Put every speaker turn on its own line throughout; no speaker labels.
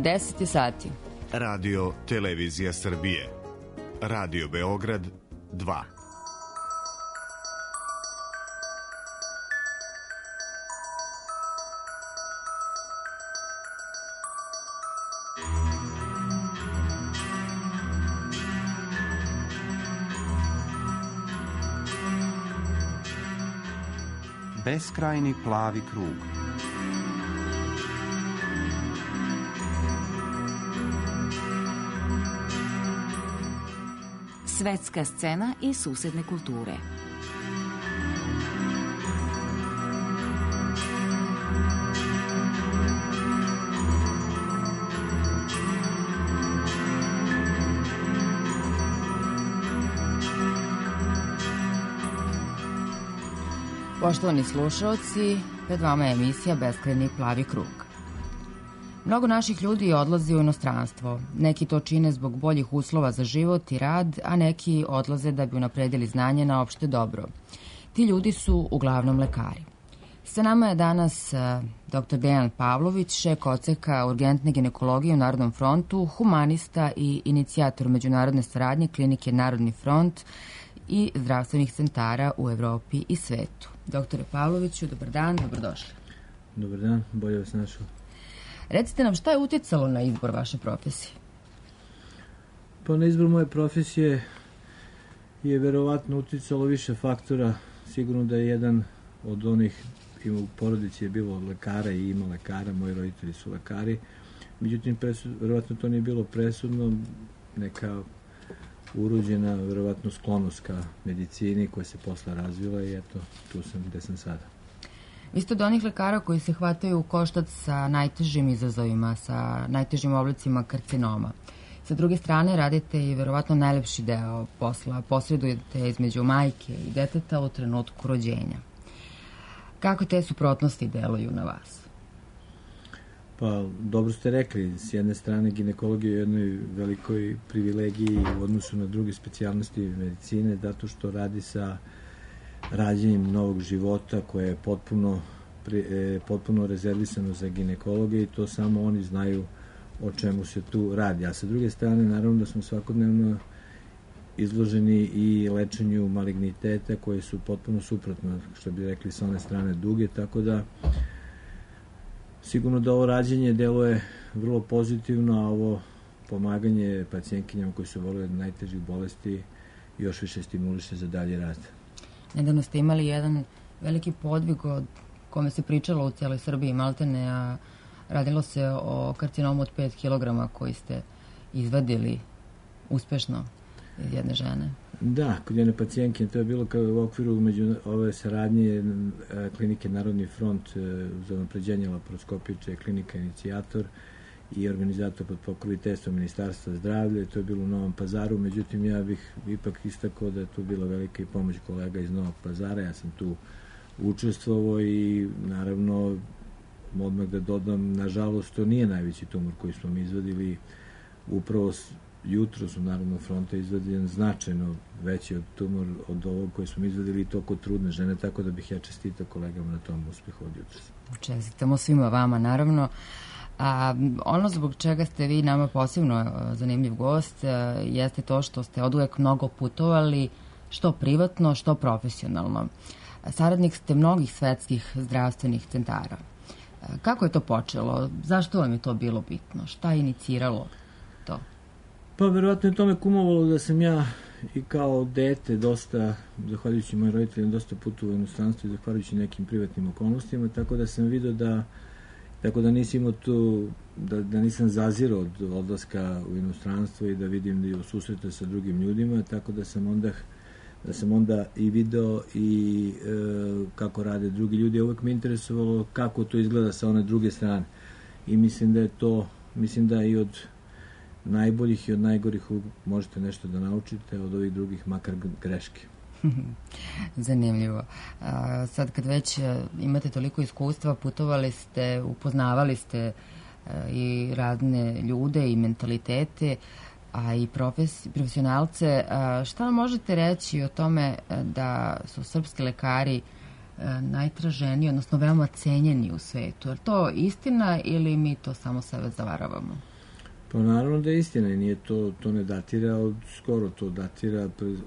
10 sati.
Radio Televizija Srbije. Radio Beograd 2.
Beskrajni plavi krug.
Svetska scena i susedne kulture.
Poštovani slušalci, pred vama je emisija Beskrajni plavi krug. Mnogo naših ljudi odlazi u inostranstvo. Neki to čine zbog boljih uslova za život i rad, a neki odlaze da bi unapredili znanje na opšte dobro. Ti ljudi su uglavnom lekari. Sa nama je danas dr. Dejan Pavlović, šef odseka urgentne ginekologije u Narodnom frontu, humanista i inicijator međunarodne saradnje klinike Narodni front i zdravstvenih centara u Evropi i svetu. Doktore Pavloviću, dobar dan, dobrodošli.
Dobar dan, bolje vas našao.
Recite nam šta je utjecalo na izbor vaše profesije?
Pa na izbor moje profesije je verovatno utjecalo više faktora. Sigurno da je jedan od onih, u porodici je bilo lekara i ima lekara, moji roditelji su lekari. Međutim, verovatno to nije bilo presudno, neka urođena verovatno sklonost ka medicini koja se posle razvila i eto, tu sam gde sam sada.
Vi ste od onih lekara koji se hvataju u koštac sa najtežim izazovima, sa najtežim oblicima karcinoma. Sa druge strane, radite i verovatno najlepši deo posla, posredujete između majke i deteta u trenutku rođenja. Kako te suprotnosti deluju na vas?
Pa, dobro ste rekli, s jedne strane ginekologija je jednoj velikoj privilegiji u odnosu na druge specijalnosti medicine, zato što radi sa rađenjem novog života koje je potpuno rezervisano za ginekologe i to samo oni znaju o čemu se tu radi. A sa druge strane, naravno da smo svakodnevno izloženi i lečenju maligniteta koje su potpuno suprotno, što bi rekli sa one strane duge, tako da sigurno da ovo rađenje deluje vrlo pozitivno, a ovo pomaganje pacijentkinjama koji su obolele od najtežih bolesti još više stimuliše za dalje rad.
Nedavno ste imali jedan veliki podvig o kome se pričalo u cijeloj Srbiji, maltene, a radilo se o karcinomu od 5 kg koji ste izvadili uspešno iz jedne žene.
Da, kod jedne pacijentke, to je bilo kao u okviru među ove saradnje klinike Narodni front za unapređenje laparoskopije, čija je klinika inicijator i organizator pod pokroviteljstvom Ministarstva zdravlja. To je bilo u Novom Pazaru, međutim ja bih ipak istakao da je tu bila velika i pomoć kolega iz Novog Pazara. Ja sam tu učestvovao i naravno odmah da dodam, nažalost to nije najveći tumor koji smo mi izvadili. Upravo jutro su Narodnog fronta izvadili značajno veći od tumor od ovog koji smo izvadili i to kod trudne žene, tako da bih ja čestitao kolegama na tom uspehu od jutra.
Čestitamo svima vama, naravno. A ono zbog čega ste vi nama posebno zanimljiv gost jeste to što ste oduvek mnogo putovali, što privatno, što profesionalno. Saradnik ste mnogih svetskih zdravstvenih centara. Kako je to počelo? Zašto vam je to bilo bitno? Šta je iniciralo to?
Pa verovatno je tome kumovalo da sam ja i kao dete dosta, zahvaljujući mojim roditeljima, dosta putovao u inostranstvu i zahvaljujući nekim privatnim okolnostima, tako da sam vidio da nisam imao tu, da nisam zazirao od odlaska u inostranstvo i da vidim i susreta sa drugim ljudima, tako da sam onda i video i kako rade drugi ljudi. Uvek me interesovalo kako to izgleda sa one druge strane. I mislim da i od najboljih i od najgorih možete nešto da naučite, od ovih drugih makar greške.
Zanimljivo. Sad kad već imate toliko iskustva, putovali ste, upoznavali ste i razne ljude i mentalitete, a i profesionalce. Šta nam možete reći o tome da su srpski lekari najtraženiji, odnosno veoma cenjeni u svetu. Je to istina ili mi to samo sebe zavaravamo?
Pa naravno da je istina i nije to ne datira od skoro, to datira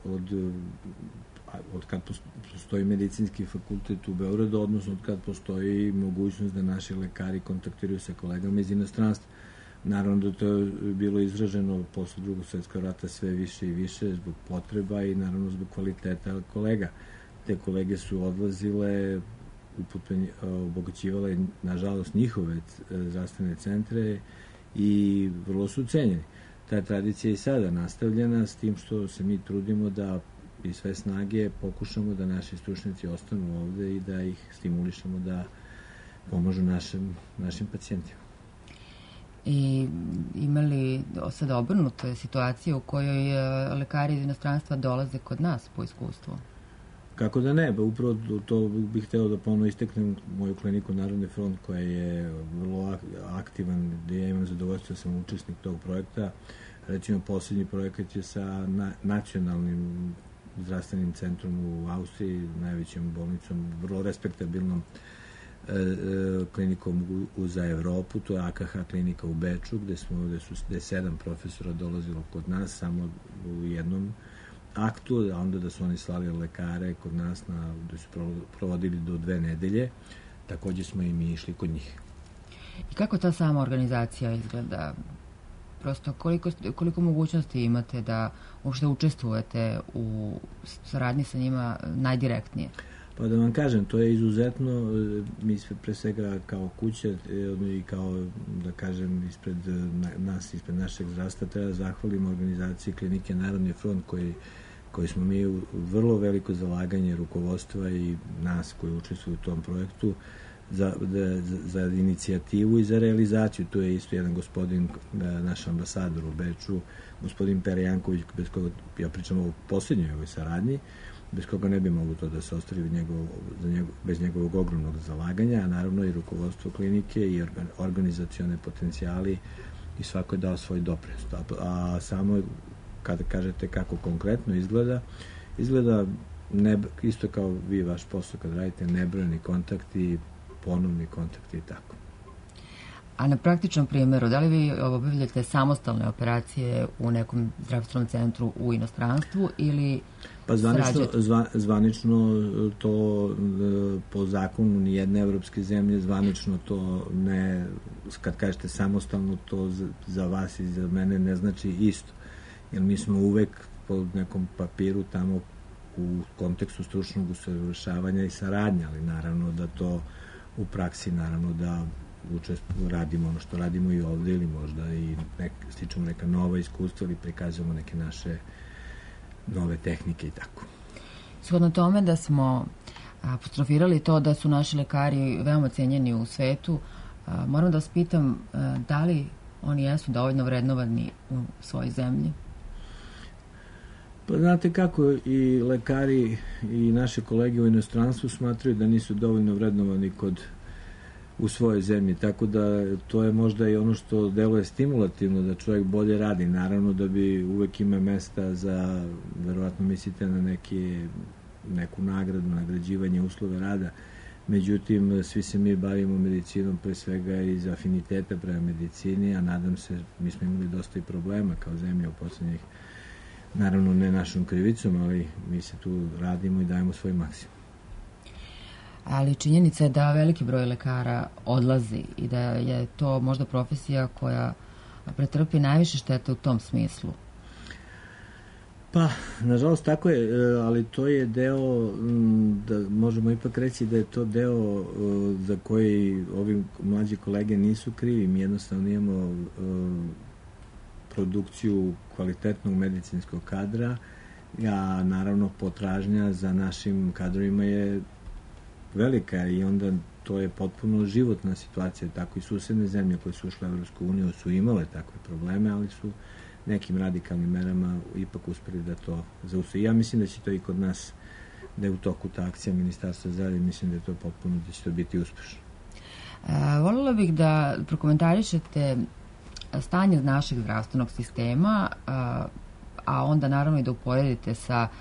od kad postoji medicinski fakultet u Beogradu, odnosno od kad postoji mogućnost da naši lekari kontaktiraju sa kolegama iz inostranstva. Naravno da to je bilo izraženo posle Drugog svjetskog rata sve više i više zbog potreba i naravno zbog kvaliteta kolega. Te kolege su odlazile, obogaćivale, nažalost, njihove zdravstvene centre i vrlo su cenjeni. Ta tradicija je i sada nastavljena s tim što se mi trudimo da i sve snage pokušamo da naši stručnjaci ostanu ovde i da ih stimulišemo da pomažu našim pacijentima.
I imali sada obrnute situacije u kojoj lekari iz inostranstva dolaze kod nas po iskustvu?
Kako da ne, upravo to bih hteo da ponovno isteknem moju kliniku Narodni front koja je vrlo aktivan, gde ja imam zadovoljstvo da sam učesnik tog projekta. Recimo, poslednji projekat je sa nacionalnim zdravstvenim centrom u Austriji, najvećom bolnicom, vrlo respektabilnom klinikom za Evropu, to je AKH klinika u Beču, gde je 7 profesora dolazilo kod nas samo u jednom aktu, a onda da su oni slali lekare kod nas, da su provodili do 2 nedelje. Takođe smo i mi išli kod njih.
I kako ta sama organizacija izgleda? Prosto koliko mogućnosti imate da uopšte učestvujete u saradnji sa njima najdirektnije?
Pa da vam kažem, to je izuzetno, mi pre svega kao kuća i kao, da kažem, ispred našeg zdravstva treba zahvalimo organizaciji klinike Narodni front koji smo mi u vrlo veliko zalaganje rukovodstva i nas koji učestvuju u tom projektu za inicijativu i za realizaciju. Tu je isto jedan gospodin, naš ambasador u Beču, gospodin Pere Janković, bez koga ja pričam o posljednjoj ovoj saradnji, bez koga ne bi moglo to da se ostvari bez njegovog ogromnog zalaganja, a naravno i rukovodstvo klinike i organizacione potencijali i svako je dao svoj doprinos. A samo kada kažete kako konkretno izgleda isto kao vi vaš posao kad radite, nebrojeni kontakti, ponovni kontakti i tako.
A na praktičnom primjeru, da li vi obavljate samostalne operacije u nekom zdravstvenom centru u inostranstvu ili
zvanično to po zakonu nijedne evropske zemlje, zvanično to ne, kad kažete samostalno, to za vas i za mene ne znači isto. Jer mi smo uvek po nekom papiru tamo u kontekstu stručnog usavršavanja i saradnja, ali naravno da to u praksi, naravno da radimo ono što radimo i ovde ili možda i stičemo neka nova iskustva ili prikazujemo neke naše nove tehnike i tako.
Shodno tome da smo apostrofirali to da su naši lekari veoma cenjeni u svetu, moram da vas pitam da li oni jesu dovoljno vrednovani u svojoj zemlji?
Pa znate kako, i lekari i naše kolege u inostranstvu smatraju da nisu dovoljno vrednovani u svojoj zemlji, tako da to je možda i ono što deluje stimulativno da čovjek bolje radi. Naravno da bi uvek ima mesta za, verovatno mislite na neku nagradu, nagrađivanje uslove rada, međutim svi se mi bavimo medicinom pre svega iz afiniteta prema medicini, a nadam se, mi smo imali dosta i problema kao zemlja u poslednjih, naravno ne našom krivicom, ali mi se tu radimo i dajemo svoj maksimum.
Ali činjenica je da veliki broj lekara odlazi i da je to možda profesija koja pretrpi najviše štete u tom smislu.
Pa, nažalost tako je, ali to je deo, da možemo ipak reći da je to deo za koji ovi mlađi kolege nisu krivi. Mi jednostavno imamo produkciju kvalitetnog medicinskog kadra, a naravno potražnja za našim kadrovima je velika i onda to je potpuno životna situacija. Tako i susedne zemlje koje su ušle u Evropsku uniju su imale takve probleme, ali su nekim radikalnim merama ipak uspeli da to zaustavi. Ja mislim da će to i kod nas, da je u toku ta akcija Ministarstva zdravlja, mislim da je to potpuno, da će to biti uspešno.
Voljela bih da prokomentarišete stanje našeg zdravstvenog sistema, a onda naravno i da uporedite sa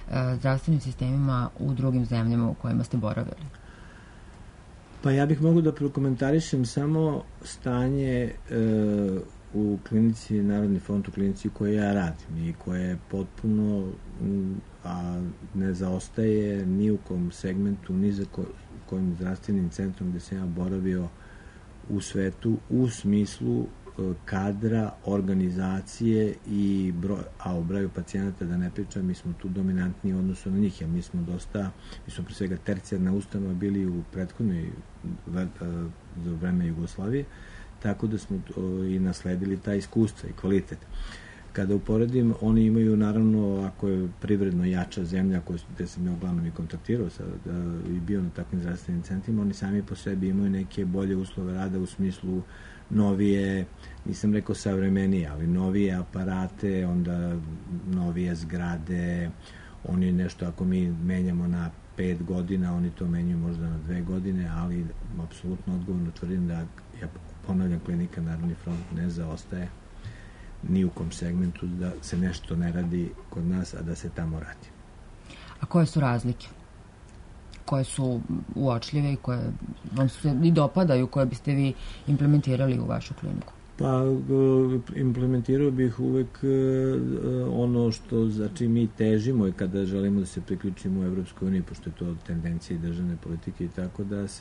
zdravstvenim sistemima u drugim zemljama u kojima ste boravili?
Pa ja bih mogu da prokomentarišem samo stanje u klinici, Narodni front u klinici koje ja radim i koje je potpuno ne zaostaje ni u kom segmentu, ni za kojim zdravstvenim centrom gde sam ja boravio u svetu u smislu kadra, organizacije i o broju pacijenata da ne pričam, mi smo tu dominantni u odnosu na njih, jer mi smo pre svega tercijarna ustanova bili u prethodnoj za vreme Jugoslavije, tako da smo i nasledili ta iskustva i kvalitet. Kada uporedim, oni imaju, naravno, ako je privredno jača zemlja, gde sam ja uglavnom i kontaktirao i bio na takvim zdravstvenim centrima, oni sami po sebi imaju neke bolje uslove rada u smislu novije, nisam rekao savremenije, ali novije aparate, onda novije zgrade, oni nešto, ako mi menjamo na 5 godina, oni to menjaju možda na 2 godine, ali apsolutno odgovorno tvrdim da, ja ponavljam, klinika Narodni front ne zaostaje ni u kom segmentu da se nešto ne radi kod nas, a da se tamo radi.
A koje su razlike? Koje su uočljive i koje vam se i dopadaju, koje biste vi implementirali u vašu kliniku?
Pa, implementirao bih uvek ono što za čim mi težimo i kada želimo da se priključimo u Evropskoj uniji, pošto je to tendencija i državne politike i tako,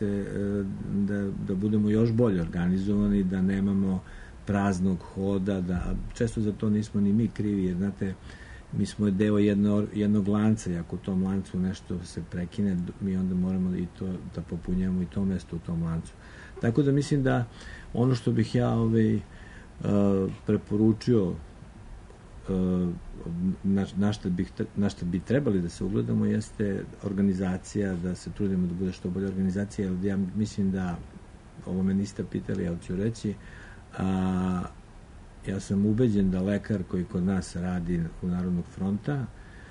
da budemo još bolje organizovani, da nemamo praznog hoda, da često za to nismo ni mi krivi, jer znate, mi smo deo jednog lanca i ako u tom lancu nešto se prekine, mi onda moramo i to da popunjamo i to mesto u tom lancu. Tako da mislim da ono što bih ja preporučio, na što bi trebali da se ugledamo, jeste organizacija, da se trudimo da bude što bolja organizacija, jer ja mislim da, ovo me niste pitali, ja ću reći, ja sam ubeđen da lekar koji kod nas radi u Narodnog fronta,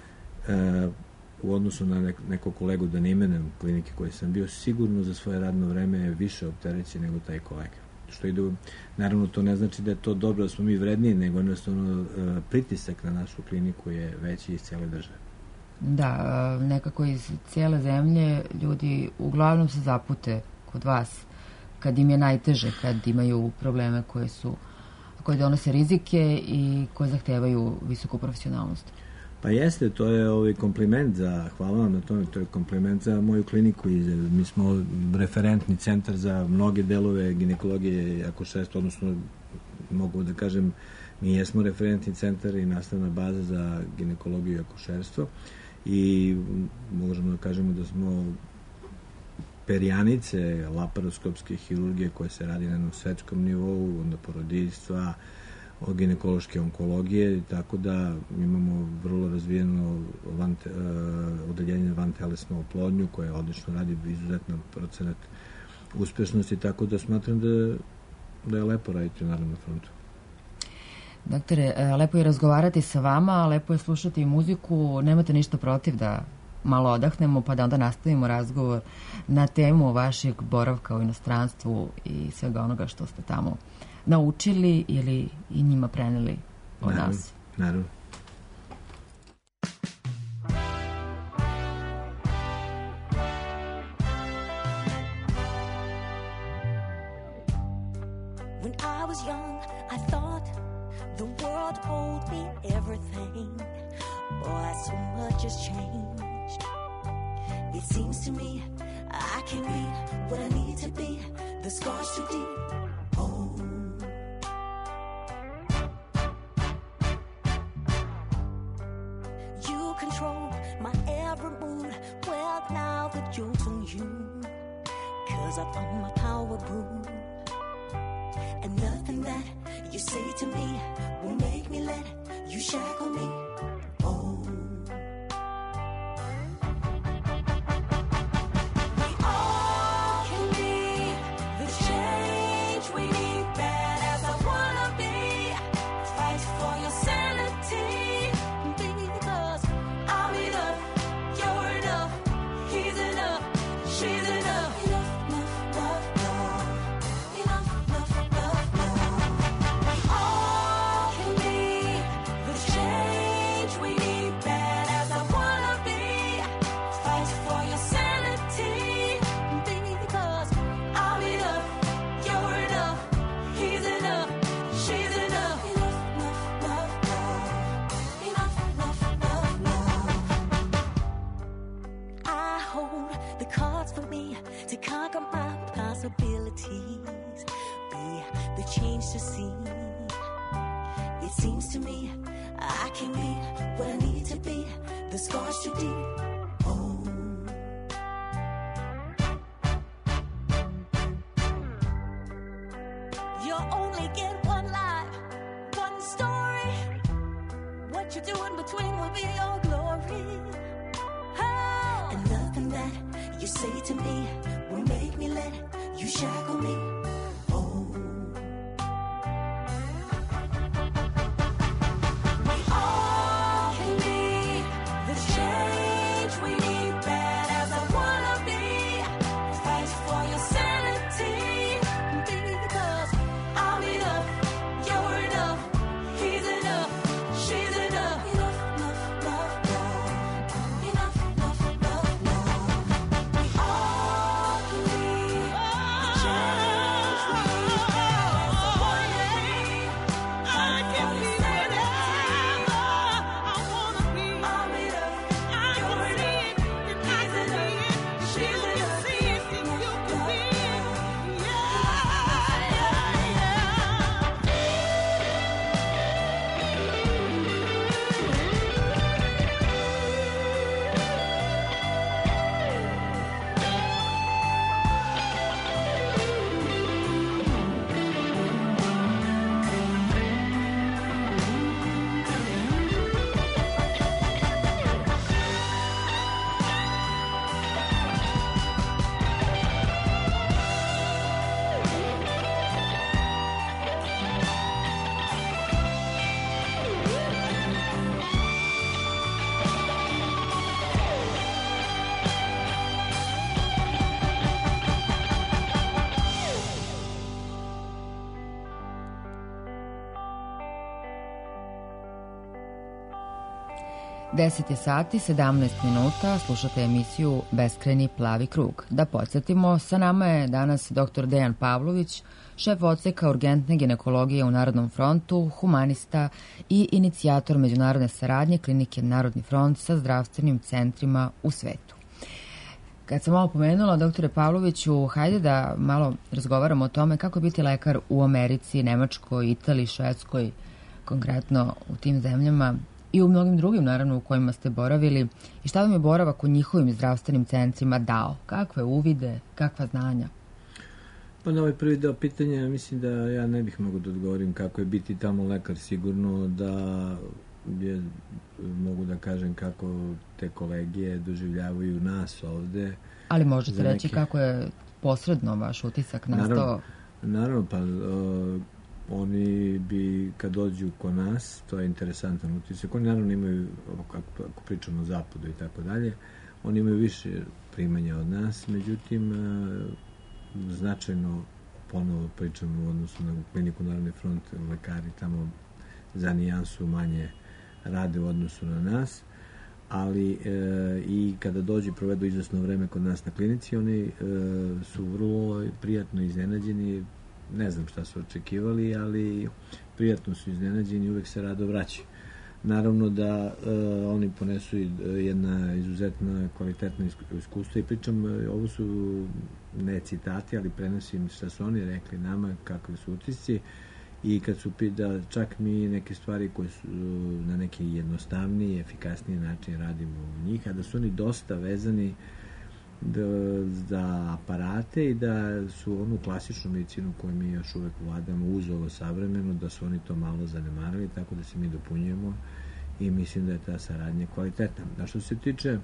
u odnosu na nekog kolegu, da ne imenujem klinike koje sam bio, sigurno za svoje radno vreme je više opterećen nego taj kolega. Što ide, naravno, to ne znači da je to dobro, da smo mi vredniji, nego jednostavno pritisak na našu kliniku je veći iz cijele države.
Da, nekako iz cijele zemlje ljudi uglavnom se zapute kod vas kad im je najteže, kad imaju probleme koje donose rizike i koje zahtevaju visoku profesionalnost.
Pa jeste, to je kompliment hvala vam na tome, to je kompliment za moju kliniku i mi smo referentni centar za mnoge delove ginekologije i akušerstva, odnosno mogu da kažem, mi jesmo referentni centar i nastavna baza za ginekologiju i akušerstvo i možemo da kažemo da smo perjanice laparoskopske hirurgije koje se radi na jednom svetskom nivou, onda porodiljstva, ginekološke onkologije, tako da imamo vrlo razvijeno odeljenje vantelesnu oplodnju koje odlično radi, izuzetan procenat uspešnosti, tako da smatram da je lepo raditi u Narodnom frontu.
Doktore, lepo je razgovarati sa vama, lepo je slušati i muziku, nemate ništa protiv da malo odahnemo pa da onda nastavimo razgovor na temu vašeg boravka u inostranstvu i svega onoga što ste tamo naučili ili i njima preneli od nas.
Naravno.
When I was young, I thought the world owed me everything. Boy, so much has changed. It seems to me I can't be what I need to be. The scars too deep. Oh. You control my every mood. Well, now the joke's on you. 'Cause I thought my power grew. And nothing that you say to me will make me let you shackle me. Oh. We all can be the change we need. Bad as I wanna be, fight for your sanity. Because I'm enough, you're enough, he's enough, she's enough. Enough, love, love. Enough, love, love, love. We all can be the change seems to me I can be what I need to be. The scars too deep. Oh. You only get one life, one story. What you're doing between will be your glory. Oh. And nothing that you say to me will make me let you shackle me. Oh. We all can be the change we need. Bad as I wanna be, fight for your sanity. Because I'm enough, you're enough, he's enough, she's enough. Enough, enough, enough, enough, enough, enough, enough. We all can be the change we need. Bad as I wanna be, fight for your sanity. I'm enough, you're enough, he's enough, she's enough.
Deset je sati, 17 minuta, slušate emisiju Beskrajni plavi krug. Da podsjetimo, sa nama je danas dr. Dejan Pavlović, šef odseka urgentne ginekologije u Narodnom frontu, humanista i inicijator međunarodne saradnje klinike Narodni front sa zdravstvenim centrima u svetu. Kad sam malo pomenula, doktore Pavloviću, hajde da malo razgovaramo o tome kako biti lekar u Americi, Nemačkoj, Italiji, Švedskoj, konkretno u tim zemljama i u mnogim drugim, naravno, u kojima ste boravili. I šta vam je boravak u njihovim zdravstvenim centrima dao? Kakve uvide, kakva znanja?
Pa na ovaj prvi deo pitanja mislim da ja ne bih mogao da odgovorim kako je biti tamo lekar. Sigurno da je, mogu da kažem kako te kolegije doživljavaju nas ovde.
Ali možete reći kako je posredno vaš utisak nastao?
Naravno, pa oni bi, kad dođu kod nas, to je interesantan utisak, oni naravno imaju, ako pričamo o zapadu i tako dalje, oni imaju više primanja od nas, međutim, značajno, ponovo pričamo u odnosu na kliniku Narodni front, lekari tamo za nijansu manje rade u odnosu na nas, ali i kada dođu i provedu izvesno vreme kod nas na klinici, oni su vrlo prijatno iznenađeni. Ne znam šta su očekivali, ali prijatno su iznenađeni i uvek se rado vraćaju. Naravno da oni ponesu jedna izuzetna kvalitetna iskustva i pričam, ovo su ne citati, ali prenosim šta su oni rekli nama, kakvi su utisci i kad su da čak mi neke stvari koje su na neki jednostavniji, efikasniji način radimo u njih, a da su oni dosta vezani za aparate i da su onu klasičnu medicinu koju mi još uvek vladamo uz ovo savremeno, da su oni to malo zanemarili, tako da se mi dopunjujemo i mislim da je ta saradnja kvalitetna. A što se tiče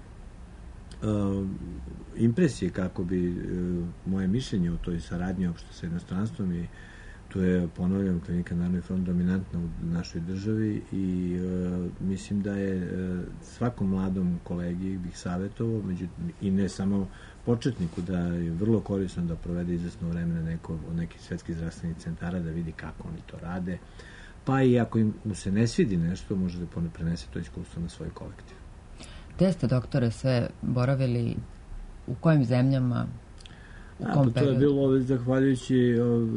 impresije kako bi moje mišljenje o toj saradnji uopšte sa inostranstvom i tu je, ponavljam, klinika Narodni front dominantna u našoj državi i mislim da je svakom mladom kolegi bih savjetovao, i ne samo početniku, da je vrlo korisno da provede izvesno vreme od nekih svetskih zdravstvenih centara, da vidi kako oni to rade, pa i ako mu se ne svidi nešto, može da prenese to iskustvo na svoj kolektiv.
Gde ste, doktore, sve boravili, u kojim zemljama?
To je bilo zahvaljujući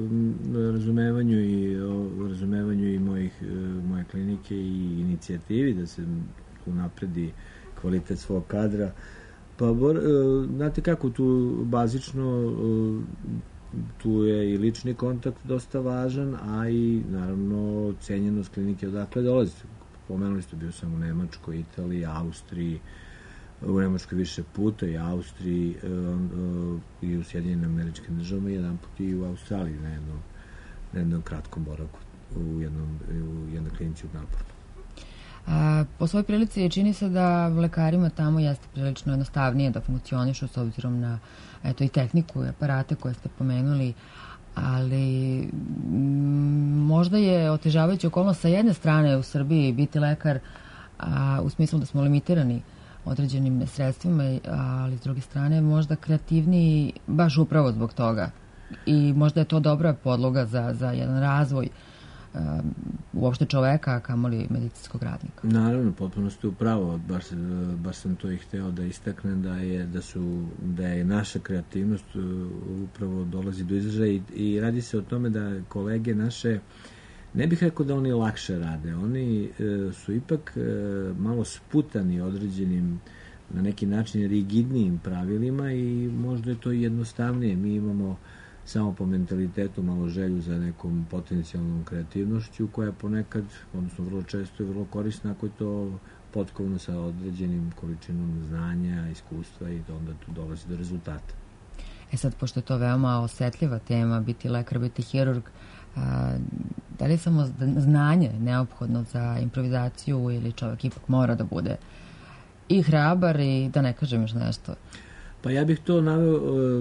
razumevanju i moje klinike i inicijativi da se unapredi kvalitet svog kadra. Pa, znate kako, tu bazično tu je i lični kontakt dosta važan, a i naravno cenjenost klinike odakle dolazi. Pomenuli ste, bio sam u Nemačkoj, Italiji, Austriji, u Nemačkoj više puta i Austriji i u Sjedinjenim Američkim Državama, jedan put i u Australiji na jednom kratkom boravku u jednoj klinici u Melbourneu.
Po svoj prilici čini se da lekarima tamo jeste prilično jednostavnije da funkcionišu s obzirom na i tehniku i aparate koje ste pomenuli, ali možda je otežavajuća okolnost sa jedne strane u Srbiji biti lekar, u smislu da smo limitirani određenim sredstvima, ali s druge strane možda kreativniji baš upravo zbog toga. I možda je to dobra podloga za jedan razvoj uopšte čoveka, a kamoli medicinskog radnika.
Naravno, potpuno ste upravo, baš sam to i hteo da istaknem, da je naša kreativnost upravo dolazi do izražaja i radi se o tome da kolege naše, ne bih rekao da oni lakše rade, oni su ipak malo sputani određenim, na neki način rigidnijim pravilima i možda je to jednostavnije. Mi imamo samo po mentalitetu malo želju za nekom potencijalnom kreativnošću koja je ponekad, odnosno vrlo često je vrlo korisna ako je to potkovno sa određenim količinom znanja, iskustva i onda tu dolazi do rezultata.
Sad, pošto je to veoma osetljiva tema, biti lekar, biti hirurg, da li je samo znanje neophodno za improvizaciju ili čovjek ipak mora da bude i hrabar i da ne kažem još nešto?
Pa ja bih to naveo,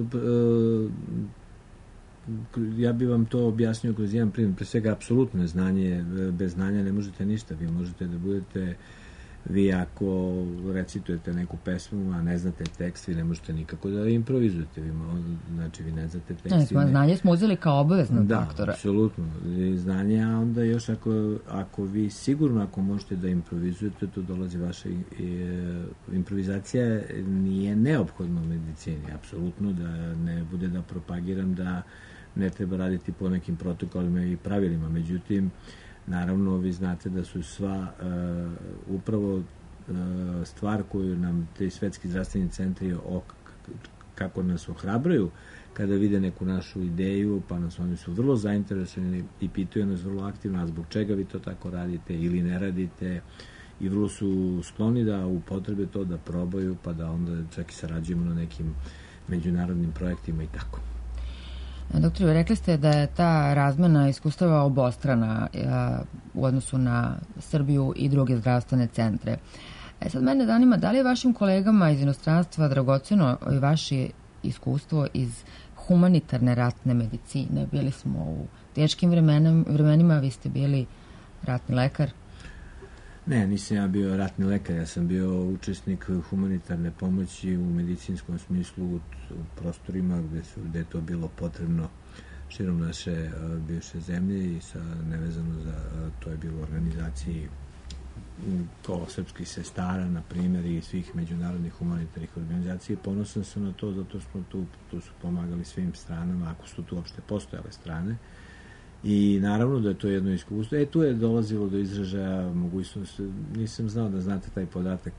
ja bih vam to objasnio kroz jedan primjer. Pre svega, apsolutno znanje, bez znanja ne možete ništa. Vi možete da budete, vi ako recitujete neku pesmu, a ne znate tekst, vi ne možete nikako da improvizujete. Znači, vi ne znate tekst.
Znanje smo uzeli kao obavezno, doktora.
Da, apsolutno. Znanje, a onda još ako vi sigurno, ako možete da improvizujete, to dolazi vaša improvizacija nije neophodna u medicini. Apsolutno, da ne bude da propagiram da ne treba raditi po nekim protokolima i pravilima. Međutim, naravno, vi znate da su sva upravo stvar koju nam te svetski zdravstveni centri kako nas ohrabraju kada vide neku našu ideju, pa oni su vrlo zainteresovani i pitaju nas vrlo aktivno, a zbog čega vi to tako radite ili ne radite, i vrlo su skloni da upotrebe to, da probaju, pa da onda čak i sarađujemo na nekim međunarodnim projektima i tako.
Doktore, rekli ste da je ta razmena iskustava obostrana u odnosu na Srbiju i druge zdravstvene centre. Sad mene zanima, da li je vašim kolegama iz inostranstva dragoceno i vaše iskustvo iz humanitarne ratne medicine? Bili smo u teškim vremenima, vi ste bili ratni lekar.
Ne, nisam ja bio ratni lekar, ja sam bio učesnik humanitarne pomoći u medicinskom smislu u prostorima gde je to bilo potrebno širom naše bivše zemlje i nevezano za to je bilo organizaciji srpskih sestara, na primjer, i svih međunarodnih humanitarnih organizacija. Ponosan sam na to, zato smo tu su pomagali svim stranama, ako su tu uopšte postojale strane. I naravno da je to jedno iskustvo. Tu je dolazilo do izražaja mogućnost, nisam znao da znate taj podatak,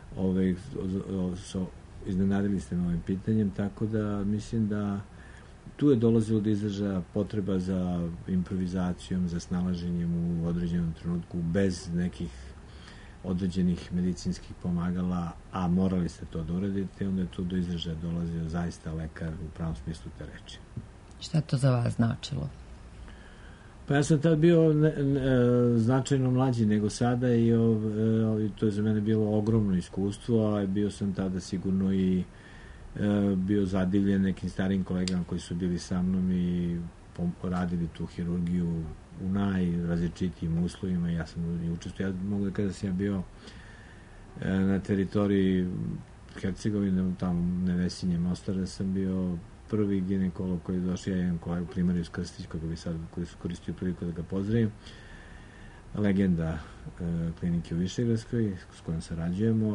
iznenadili ste me ovim pitanjem, tako da mislim da tu je dolazilo do izražaja potreba za improvizacijom, za snalaženjem u određenom trenutku bez nekih određenih medicinskih pomagala, a morali ste to da uradite, onda je tu do izražaja dolazio zaista lekar u pravom smislu te reči.
Šta je to za vas značilo?
Pa ja sam tad bio značajno mlađi nego sada i to je za mene bilo ogromno iskustvo, a bio sam tada sigurno i bio zadivljen nekim starijim kolegama koji su bili sa mnom i radili tu hirurgiju u najrazličitijim uslovima. Ja sam i učestvovao. Ja mogu da kažem da sam ja bio na teritoriji Hercegovine, tamo Nevesinje, Mostar, da sam bio prvi ginekolog koji je došao, ja jedan kolega Primarius Krstić, koji bi sad koristio priliku da ga pozdravim, legenda klinike u Višegradskoj, s kojom sarađujemo,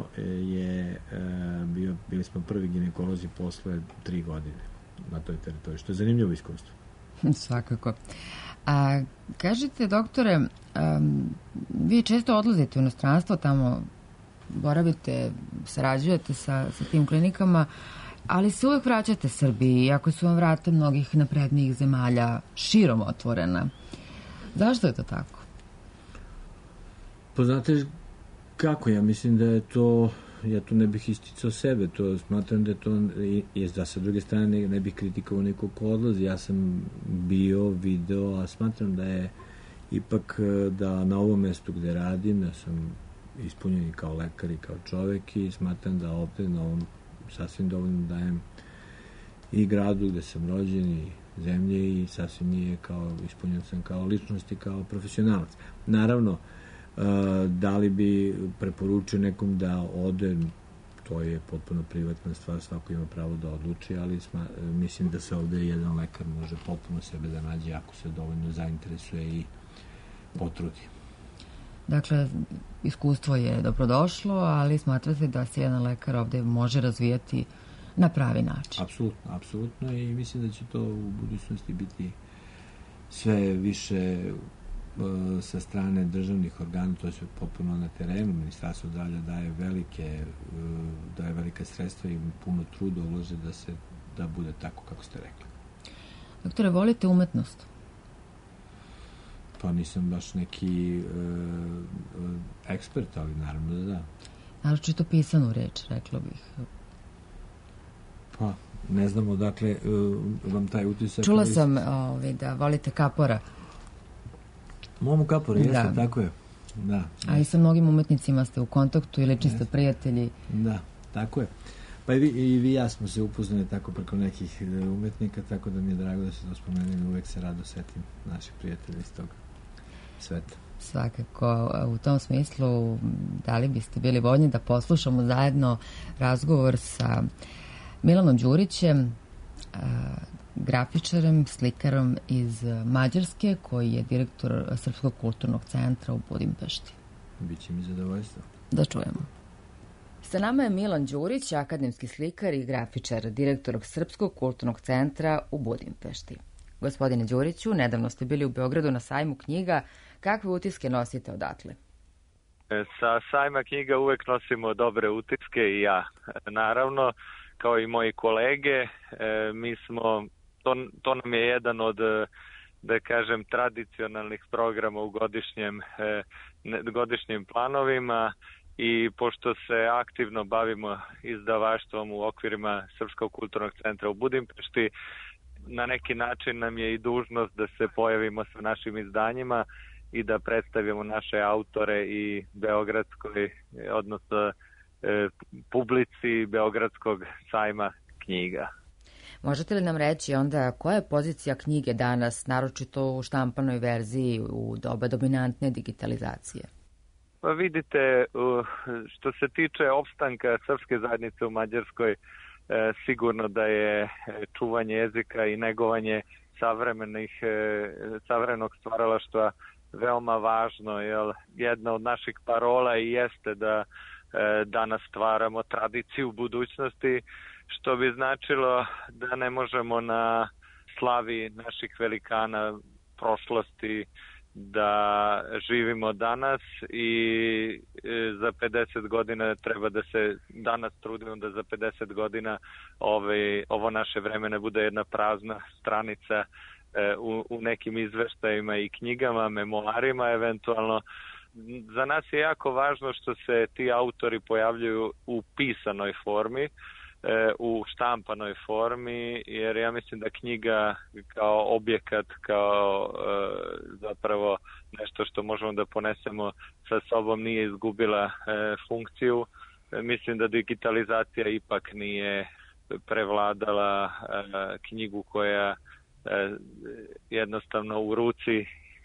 bili smo prvi ginekolozi posle 3 godine na toj teritoriji, što je zanimljivo iskustvo.
Svakako. A kažete, doktore, vi često odlazite u inostranstvo, tamo boravite, sarađujete sa tim klinikama, ali se uvek vraćate Srbiji, iako su vam vrata mnogih naprednijih zemalja širom otvorena. Zašto je to tako?
Pa znate kako, ja mislim da je to, ja tu ne bih isticao sebe, to smatram da je to, i da sa druge strane ne bih kritikovao nekog ko odlazi, ja sam bio, video, a smatram da je ipak da na ovom mestu gde radim, da sam ispunjen i kao lekar i kao čovek i smatram da ovde na ovom sasvim dovoljno dajem i gradu gde sam rođen i zemlje i sasvim nije kao, ispunjen sam kao ličnost i kao profesionalac. Naravno, da li bi preporučio nekom da ode, to je potpuno privatna stvar, svako ima pravo da odluči, ali mislim da se ovde jedan lekar može potpuno sebe da nađe ako se dovoljno zainteresuje i potrudi.
Dakle, iskustvo je dobrodošlo, ali smatrate da se jedan lekar ovde može razvijati na pravi način?
Apsolutno, apsolutno, i mislim da će to u budućnosti biti sve više sa strane državnih organa, to je potpuno na terenu. Ministarstvo zdravlja daje velika sredstva i puno truda ulaže da bude tako kako ste rekli.
Doktore, volite umetnost?
Pa nisam baš neki ekspert, ali naravno da da.
Naročito pisanu reč, rekla bih.
Pa, ne znam odakle vam taj utisak.
Čula sam da volite Kapora.
Momu Kapora, jeste, tako je. Da.
A i sa mnogim umetnicima ste u kontaktu i lični ste prijatelji.
Da, tako je. Pa i vi i ja smo se upoznali tako preko nekih umetnika, tako da mi je drago da se to spomenem, uvek se rado setim naših prijatelja iz tog sveta.
Svakako, u tom smislu, da li biste bili voljni da poslušamo zajedno razgovor sa Milanom Đurićem, grafičarem, slikarom iz Mađarske, koji je direktor Srpskog kulturnog centra u Budimpešti.
Biće mi zadovoljstvo.
Da čujemo. Sa nama je Milan Đurić, akademski slikar i grafičar, direktor Srpskog kulturnog centra u Budimpešti. Gospodine Đuriću, nedavno ste bili u Beogradu na sajmu knjiga. Kakve utiske nosite odatle?
Sa sajma knjiga uvek nosimo dobre utiske i ja. Naravno, kao i moji kolege, mi smo, to nam je jedan od, da kažem, tradicionalnih programa u godišnjim planovima i pošto se aktivno bavimo izdavaštvom u okvirima Srpskog kulturnog centra u Budimpešti, na neki način nam je i dužnost da se pojavimo sa našim izdanjima i da predstavimo naše autore i beogradskoj, odnosno publici Beogradskog sajma knjiga.
Možete li nam reći onda koja je pozicija knjige danas, naročito u štampanoj verziji u doba dominantne digitalizacije?
Pa vidite, što se tiče opstanka srpske zajednice u Mađarskoj, sigurno da je čuvanje jezika i negovanje savremenog stvaralaštva veoma važno, jer jedna od naših parola i jeste da danas stvaramo tradiciju budućnosti, što bi značilo da ne možemo na slavi naših velikana prošlosti da živimo danas i za 50 godina treba da se danas trudimo da za 50 godina ovo naše vreme ne bude jedna prazna stranica u nekim izveštajima i knjigama, memoarima eventualno. Za nas je jako važno što se ti autori pojavljuju u pisanoj formi, u štampanoj formi, jer ja mislim da knjiga kao objekat, kao zapravo nešto što možemo da ponesemo sa sobom nije izgubila funkciju. Mislim da digitalizacija ipak nije prevladala knjigu koja jednostavno u ruci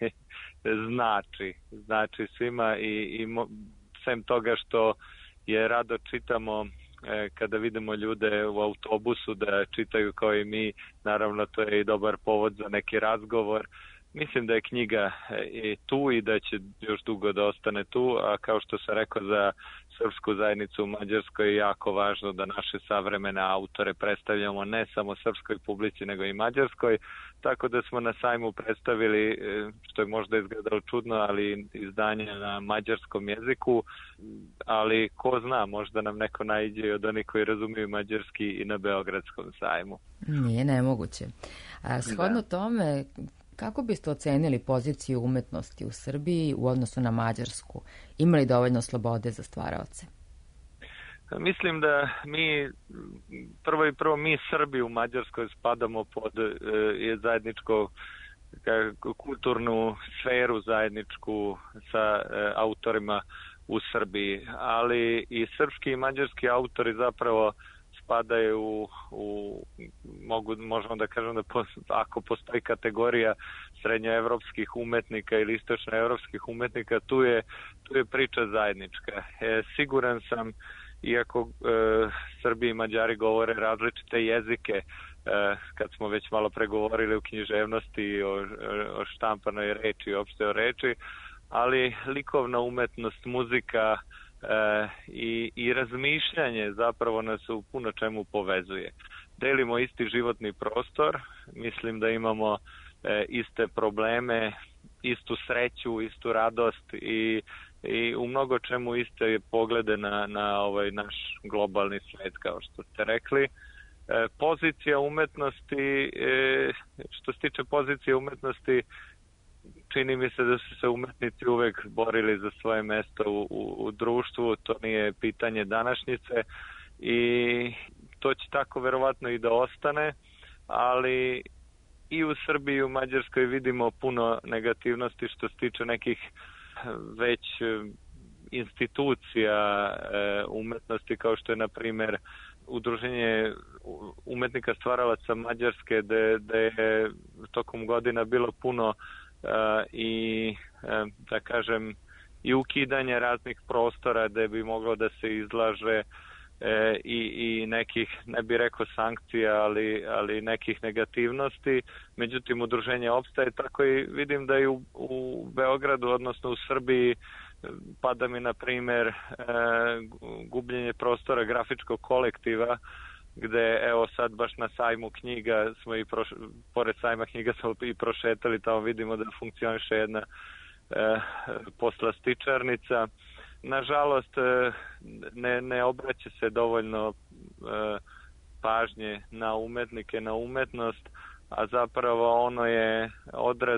znači svima i sem toga što je rado čitamo kada vidimo ljude u autobusu da čitaju kao i mi, naravno to je i dobar povod za neki razgovor. Mislim da je knjiga i tu i da će još dugo da ostane tu, a kao što sam rekao za srpsku zajednicu u Mađarskoj je jako važno da naše savremene autore predstavljamo ne samo srpskoj publici nego i mađarskoj, tako da smo na sajmu predstavili, što je možda izgledalo čudno, ali izdanje na mađarskom jeziku, ali ko zna, možda nam neko naiđe od onih koji razumiju mađarski i na Beogradskom sajmu.
Nije nemoguće. Shodno tome, Kako biste ocenili poziciju umetnosti u Srbiji u odnosu na Mađarsku? Ima li dovoljno slobode za stvaraoce?
Mislim da prvo mi Srbi u Mađarskoj spadamo pod zajedničko kulturnu sferu zajedničku sa autorima u Srbiji, ali i srpski i mađarski autori zapravo spadaju možemo da kažem da ako postoji kategorija srednjoevropskih umetnika ili istočnoevropskih umetnika, tu je priča zajednička. Siguran sam, iako Srbi i Mađari govore različite jezike, kad smo već malo pregovorili o književnosti, o štampanoj reči i opšte o reči, ali likovna umetnost, muzika i razmišljanje zapravo nas u puno čemu povezuje. Delimo isti životni prostor, mislim da imamo iste probleme, istu sreću, istu radost i u mnogo čemu iste poglede na ovaj naš globalni svet, kao što ste rekli. Pozicija umetnosti, što se tiče pozicije umetnosti, čini mi se da su se umetnici uvek borili za svoje mesto u društvu, to nije pitanje današnjice i to će tako verovatno i da ostane, ali i u Srbiji i u Mađarskoj vidimo puno negativnosti što se tiče nekih već institucija umetnosti, kao što je na primer Udruženje umetnika stvaralaca Mađarske, da je tokom godina bilo puno i da kažem i ukidanje raznih prostora gde bi moglo da se izlaže i nekih, ne bih rekao sankcija, ali nekih negativnosti. Međutim, udruženje opstaje, tako i vidim da i u Beogradu, odnosno u Srbiji, pada mi na primer gubljenje prostora grafičkog kolektiva, gde evo sad baš na sajmu knjiga smo i pored sajma knjiga smo i prošetali, tamo vidimo da funkcioniše jedna poslastičarnica. Nažalost, ne obraća se dovoljno pažnje na umetnike, na umetnost, a zapravo ono je odraz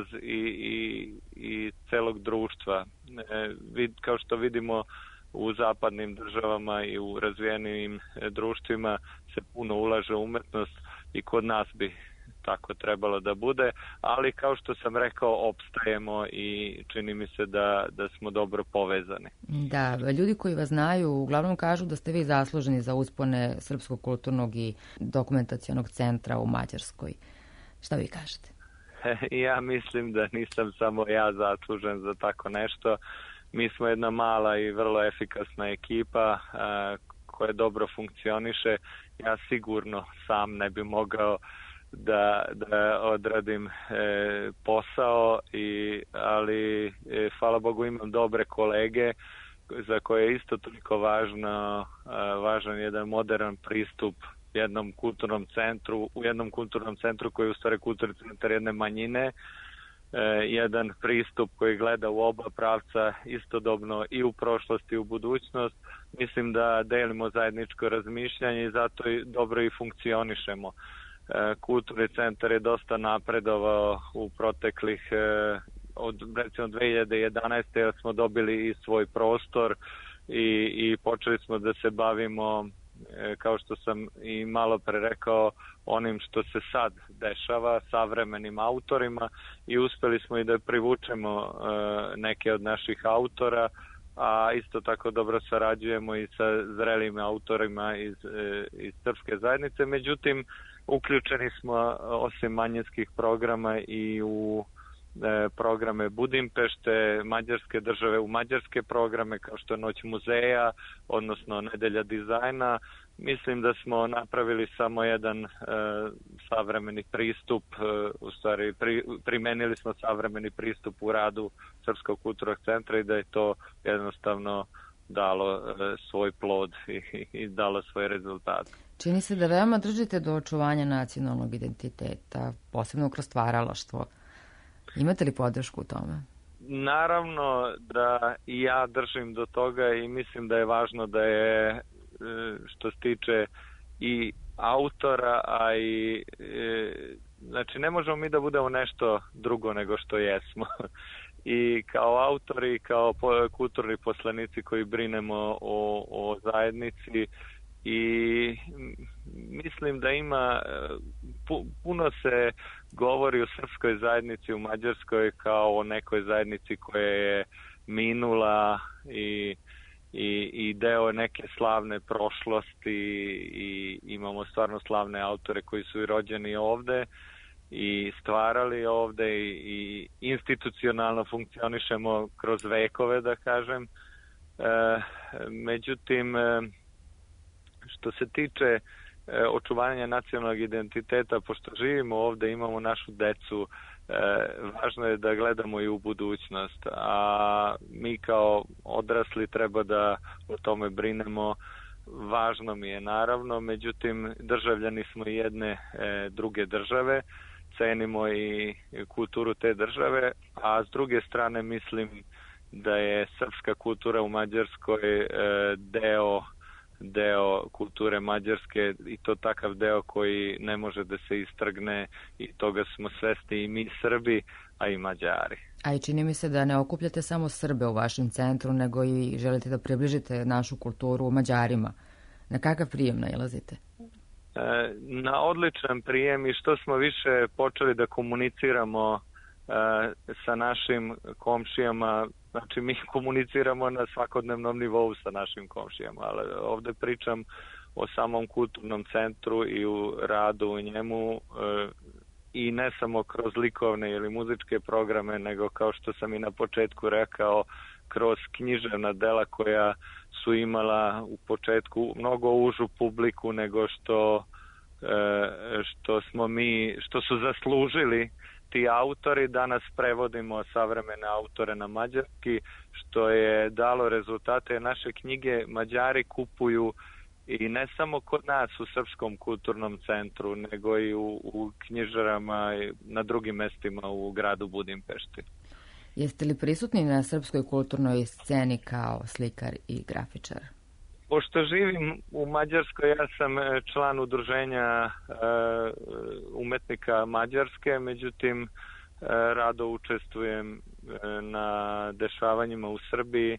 i celog društva. Kao što vidimo u zapadnim državama i u razvijenim društvima se puno ulaže u umetnost i kod nas bi tako trebalo da bude, ali kao što sam rekao, opstajemo i čini mi se da smo dobro povezani.
Da, ljudi koji vas znaju uglavnom kažu da ste vi zasluženi za uspone Srpskog kulturnog i dokumentacionog centra u Mađarskoj. Šta vi kažete?
Ja mislim da nisam samo ja zaslužen za tako nešto. Mi smo jedna mala i vrlo efikasna ekipa koja dobro funkcioniše. Ja sigurno sam ne bi mogao da odradim posao, ali hvala Bogu imam dobre kolege za koje je isto toliko važan jedan modern pristup u jednom kulturnom centru koji je u stvari kulturni centar jedne manjine, jedan pristup koji gleda u oba pravca istodobno i u prošlost i u budućnost. Mislim da delimo zajedničko razmišljanje i zato i dobro i funkcionišemo. Kulturni centar je dosta napredovao u proteklih, recimo 2011. smo dobili i svoj prostor i počeli smo da se bavimo, kao što sam i malo pre rekao, onim što se sad dešava, savremenim autorima, i uspeli smo i da privučemo neke od naših autora, a isto tako dobro sarađujemo i sa zrelim autorima iz srpske zajednice. Međutim, uključeni smo osim manjinskih programa i u programe Budimpešte, Mađarske države, u mađarske programe kao što je Noć muzeja, odnosno Nedelja dizajna. Mislim da smo napravili samo jedan savremeni pristup, u stvari primenili smo savremeni pristup u radu Srpskog kulturnog centra i da je to jednostavno dalo svoj plod i dalo svoj rezultat.
Čini se da veoma držite do očuvanja nacionalnog identiteta, posebno kroz stvaralaštvo. Imate li podršku u tome?
Naravno da i ja držim do toga i mislim da je važno da je, što se tiče i autora, a i znači ne možemo mi da budemo nešto drugo nego što jesmo. I kao autori, kao kulturni poslanici koji brinemo o zajednici, i mislim da ima, puno se govori o srpskoj zajednici u Mađarskoj kao o nekoj zajednici koja je minula i deo neke slavne prošlosti, i imamo stvarno slavne autore koji su i rođeni ovde i stvarali ovde i institucionalno funkcionišemo kroz vekove, da kažem. Međutim, što se tiče očuvanja nacionalnog identiteta, pošto živimo ovde, imamo našu decu, važno je da gledamo i u budućnost, a mi kao odrasli treba da o tome brinemo. Važno mi je naravno, međutim državljani smo i jedne druge države, cenimo i kulturu te države, a s druge strane mislim da je srpska kultura u Mađarskoj deo kulture Mađarske, i to takav deo koji ne može da se istrgne, i toga smo svesni i mi Srbi, a i Mađari.
A i čini mi se da ne okupljate samo Srbe u vašem centru, nego i želite da približite našu kulturu Mađarima. Na kakav prijem nailazite?
Na odličan prijem, i što smo više počeli da komuniciramo sa našim komšijama, znači mi komuniciramo na svakodnevnom nivou sa našim komšijama, ali ovde pričam o samom kulturnom centru i u radu u njemu, i ne samo kroz likovne ili muzičke programe, nego kao što sam i na početku rekao, kroz književna dela koja su imala u početku mnogo užu publiku nego što su zaslužili ti autori. Danas prevodimo savremene autore na mađarski, što je dalo rezultate. Naše knjige Mađari kupuju i ne samo kod nas u Srpskom kulturnom centru, nego i u knjižarama i na drugim mestima u gradu Budimpešti.
Jeste li prisutni na srpskoj kulturnoj sceni kao slikar i grafičar?
Pošto živim u Mađarskoj, ja sam član udruženja umetnika Mađarske, međutim rado učestvujem na dešavanjima u Srbiji.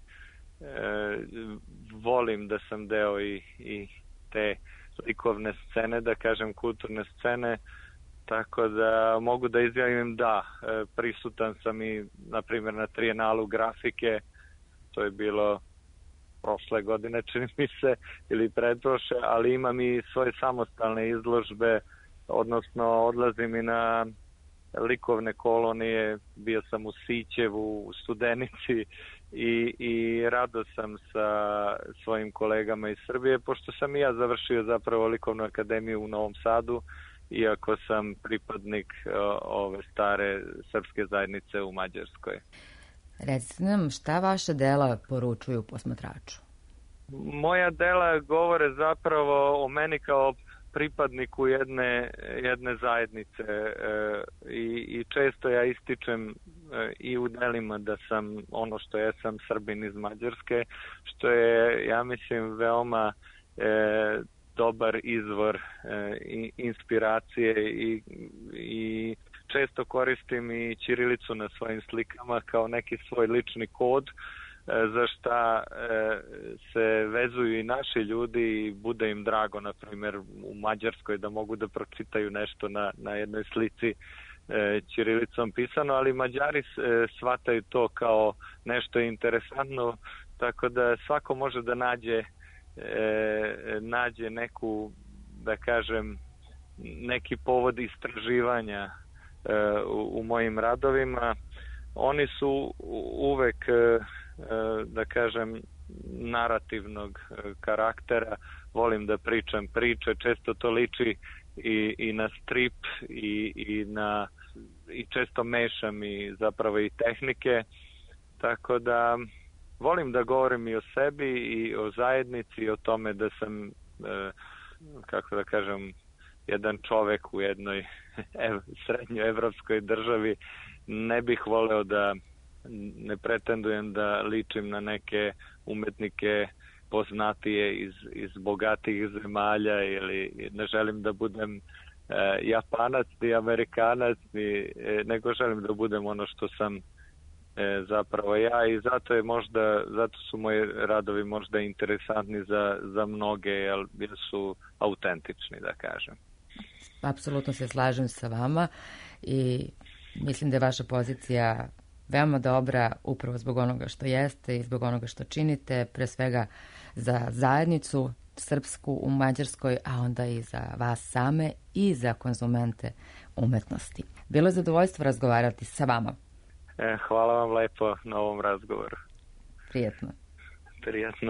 Volim da sam deo i te likovne scene, da kažem kulturne scene, tako da mogu da izjavim da, prisutan sam i na primjer na Trijenalu grafike, to je bilo prošle godine, čini mi se, ili pretprošle, ali imam i svoje samostalne izložbe, odnosno odlazim i na likovne kolonije, bio sam u Sićevu, u Studenici, i rado sam sa svojim kolegama iz Srbije, pošto sam i ja završio zapravo likovnu akademiju u Novom Sadu, iako sam pripadnik ove stare srpske zajednice u Mađarskoj.
Recite nam, šta vaše dela poručuju posmatraču?
Moja dela govore zapravo o meni kao pripadniku jedne zajednice, i često ja ističem i u delima da sam ono što jesam, Srbin iz Mađarske, što je, ja mislim, veoma dobar izvor inspiracije, i često koristim i ćirilicu na svojim slikama kao neki svoj lični kod, za šta se vezuju i naši ljudi i bude im drago, na primjer u Mađarskoj, da mogu da pročitaju nešto na jednoj slici ćirilicom pisano, ali Mađari shvataju to kao nešto interesantno, tako da svako može da nađe neku, da kažem, neki povod istraživanja u mojim radovima. Oni su uvek, da kažem, narativnog karaktera. Volim da pričam priče, često to liči i na strip i često mešam i zapravo i tehnike, tako da volim da govorim i o sebi i o zajednici i o tome da sam, kako da kažem, jedan čovek u jednoj srednjoevropskoj državi. Ne bih voleo da, ne pretendujem da ličim na neke umetnike poznatije iz bogatih zemalja, ili ne želim da budem Japanac, ni Amerikanac, nego želim da budem ono što sam zapravo ja, i zato su moji radovi možda interesantni za mnoge, jer su autentični, da kažem.
Apsolutno se slažem sa vama i mislim da je vaša pozicija veoma dobra upravo zbog onoga što jeste i zbog onoga što činite, pre svega za zajednicu srpsku u Mađarskoj, a onda i za vas same i za konzumente umetnosti. Bilo je zadovoljstvo razgovarati sa vama.
Hvala vam lepo na ovom razgovoru.
Prijetno.
Prijetno.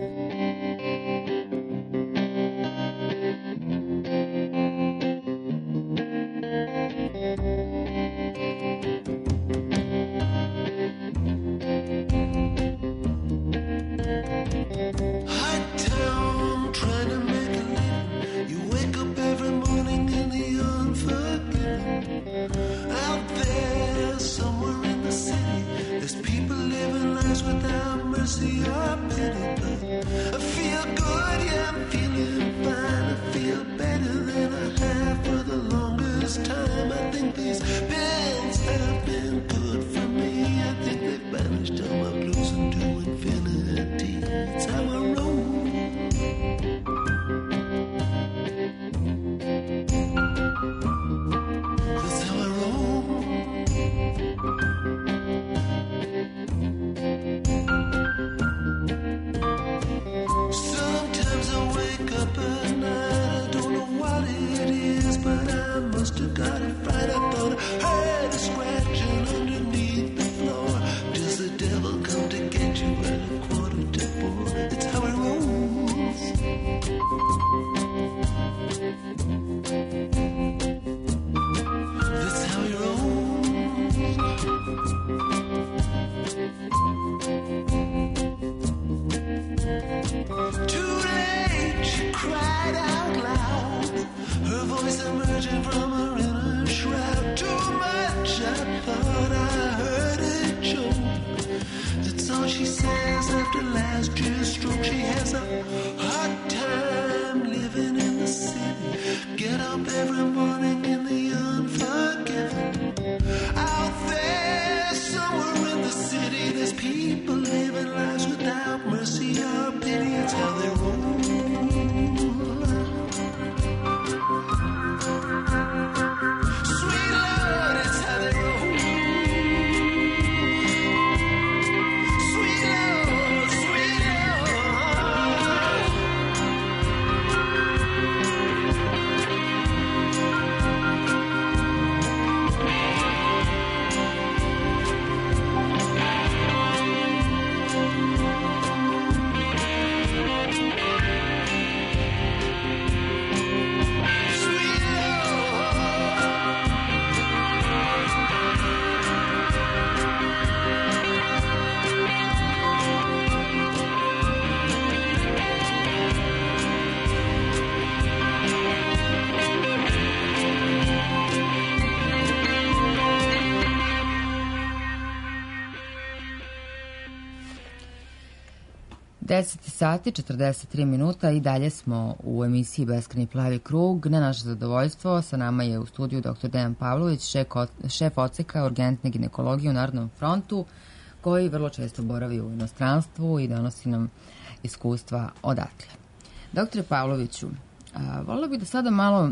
Sati 43 minuta i dalje smo u emisiji Beskrajni plavi krug. Na naše zadovoljstvo sa nama je u studiju dr. Dejan Pavlović, šef odseka urgentne ginekologije u Narodnom frontu, koji vrlo često boravi u inostranstvu i donosi nam iskustva odatle. Doktore Pavloviću, volila bih da sada malo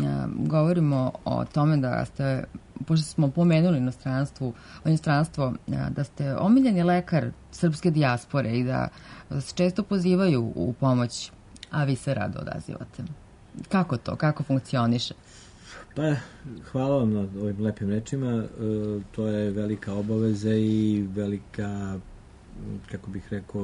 govorimo o tome da ste, pošto smo pomenuli inostranstvo, da ste omiljeni lekar srpske dijaspore i da se često pozivaju u pomoć, a vi se rado odazivate. Kako to? Kako funkcioniše?
Pa, hvala vam na ovim lepim rečima. To je velika obaveza i velika, kako bih rekao,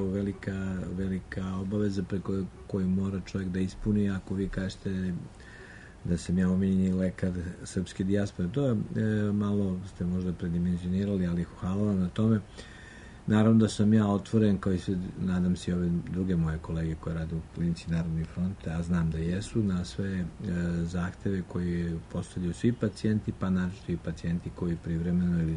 velika obaveza preko koju mora čovjek da ispuni. Ako vi kažete da sam ja omiljeni lekar srpske dijaspore, to je malo ste možda predimenzionirali, ali hvala vam na tome. Naravno da sam ja otvoren, kao i sve, nadam se i ove druge moje kolege koje rade u klinici Narodni front, a znam da jesu, na sve zahteve koje postavljaju svi pacijenti, pa naročito i pacijenti koji privremeno ili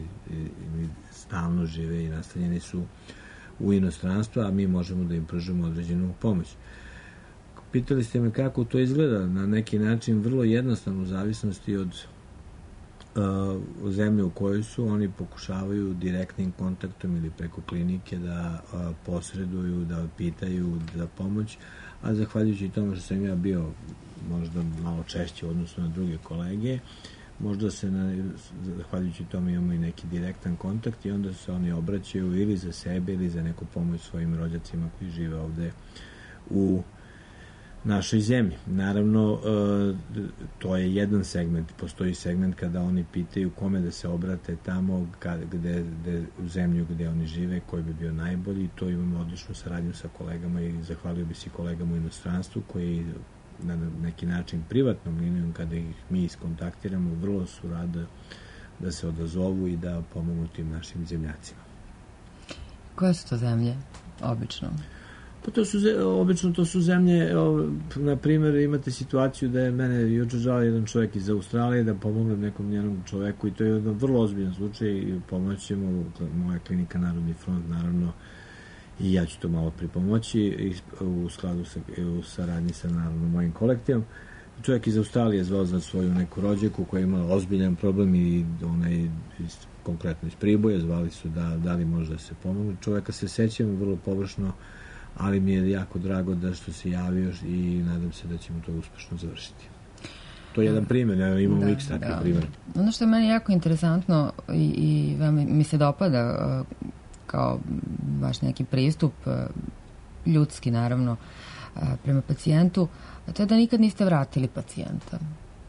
stalno žive i nastanjeni su u inostranstvu, a mi možemo da im pružimo određenu pomoć. Pitali ste me kako to izgleda, na neki način vrlo jednostavno u zavisnosti od zemlje u kojoj su, oni pokušavaju direktnim kontaktom ili preko klinike da posreduju, da pitaju za pomoć, a zahvaljujući tome što sam ja bio možda malo češće u odnosu na druge kolege, možda se zahvaljujući tome imamo i neki direktan kontakt i onda se oni obraćaju ili za sebe ili za neku pomoć svojim rođacima koji žive ovde u našoj zemlji. Naravno, to je jedan segment. Postoji segment kada oni pitaju kome da se obrate tamo u zemlju gde oni žive, koji bi bio najbolji, i to imamo odličnu saradnju sa kolegama i zahvalio bi se kolegama u inostranstvu koji na neki način privatnom linijom, kada ih mi iskontaktiramo, vrlo su rade da se odazovu i da pomogu tim našim zemljacima.
Koje su to zemlje, obično?
Pa obično to su zemlje, na primjer, imate situaciju da je mene juče žao jedan čovjek iz Australije da pomogne nekom njenom čoveku i to je jedan vrlo ozbiljan slučaj i pomoćemo, moja klinika Narodni front, naravno, i ja ću to malo pripomoći u skladu u saradnji sa naravno mojim kolektivom. Čovjek iz Australije zvao za svoju neku rođaku koja je imala ozbiljan problem i ona je konkretno iz Priboja, zvali su da li može da se pomogne. Čovjeka se sećam vrlo površno, ali mi je jako drago da što se javio i nadam se da ćemo to uspešno završiti. To je jedan primjer, ja imamo x takvih primjera.
Ono što je meni jako interesantno i mi se dopada kao baš neki pristup ljudski, naravno, prema pacijentu, a to je da nikad niste vratili pacijenta.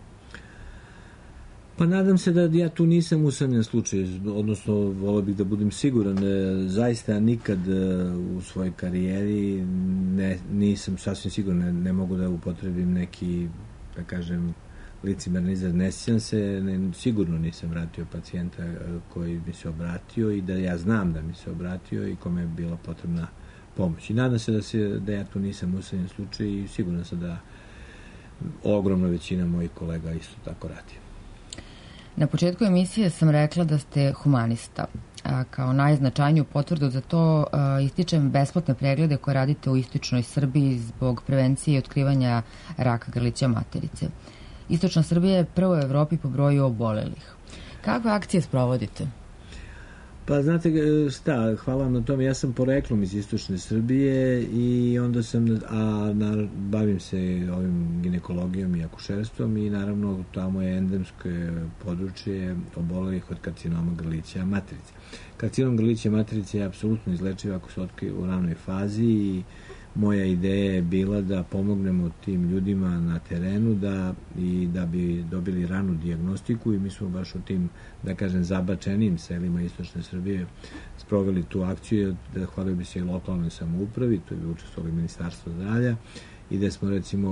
Pa nadam se da ja tu nisam usamljen slučaj, odnosno volio bih da budem siguran. Zaista nikad u svojoj karijeri nisam sasvim siguran, ne mogu da upotrebim neki, da kažem, licimerni izraz, ne sjećam se, sigurno nisam vratio pacijenta koji mi se obratio i da ja znam da mi se obratio i kome je bila potrebna pomoć. I nadam se da ja tu nisam usamljen slučaj i siguran sam da ogromna većina mojih kolega isto tako radi.
Na početku emisije sam rekla da ste humanista. Kao najznačajniju potvrdu za to ističem besplatne preglede koje radite u istočnoj Srbiji zbog prevencije i otkrivanja raka grlića materice. Istočna Srbija je prva u Evropi po broju obolelih. Kakve akcije sprovodite?
Pa znate šta, hvala vam na tome. Ja sam poreklom iz istočne Srbije i onda bavim se ovim ginekologijom i akušerstvom i naravno tamo je endemsko područje obolelih od karcinoma grlića materice. Karcinom grlića materice je apsolutno izlečiv ako se otkrije u ranoj fazi i moja ideja je bila da pomognemo tim ljudima na terenu da bi dobili ranu dijagnostiku i mi smo baš u tim, da kažem, zabačenim selima istočne Srbije sproveli tu akciju, da hvalio bi se i lokalnoj samoupravi, tu je učestvovalo Ministarstvo zdravlja i da smo recimo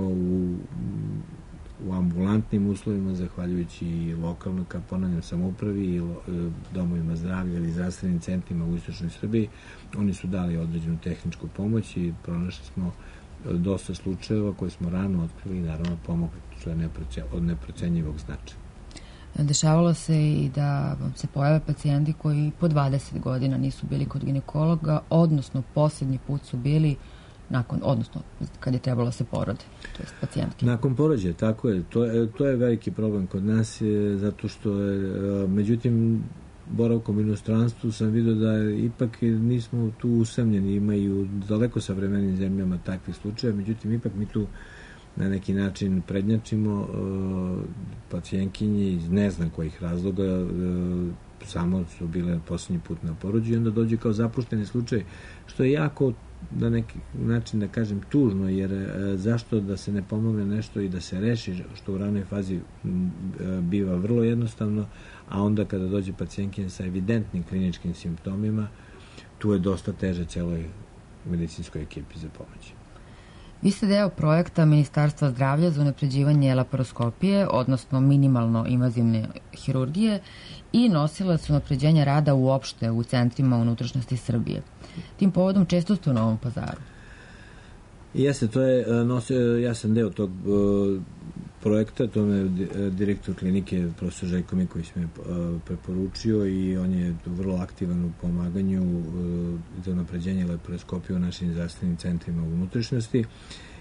u ambulantnim uslovima, zahvaljujući i lokalnoj, ponavljam, samoupravi i domovima zdravlja ili zdravstvenim centrima u istočnoj Srbiji, oni su dali određenu tehničku pomoć i pronašli smo dosta slučajeva koje smo rano otkrili i naravno pomogli, što je od neprocenjivog značaja.
Dešavalo se i da vam se pojave pacijenti koji po 20 godina nisu bili kod ginekologa, odnosno posljednji put su bili odnosno kad je trebalo se porode, to je pacijentki. Nakon
porođaja, tako je. To je veliki problem kod nas, zato što je, međutim, boravkom u inostranstvu sam vidio da ipak nismo tu usamljeni, ima i u daleko savremenim zemljama takvih slučaja, međutim, ipak mi tu na neki način prednjačimo, pacijentkinje iz ne znam kojih razloga samo su bile posljednji put na porođaju i onda dođe kao zapušteni slučaj, što je jako na neki način, da kažem, tužno, jer zašto da se ne pomogne nešto i da se reši, što u ranoj fazi biva vrlo jednostavno, a onda kada dođe pacijentkinja sa evidentnim kliničkim simptomima, tu je dosta teže celoj medicinskoj ekipi za pomoć.
Vi ste deo projekta Ministarstva zdravlja za unapređivanje laparoskopije, odnosno minimalno invazivne hirurgije i nosilac unapređenja rada uopšte u centrima unutrašnjosti Srbije. Tim povodom često ste u Novom Pazaru.
Jeste, ja sam deo tog projekta, to me direktor klinike, profesor Željko Miković me preporučio i on je vrlo aktivan u pomaganju za unapređenje laparoskopije u našim zdravstvenim centrima u unutrašnjosti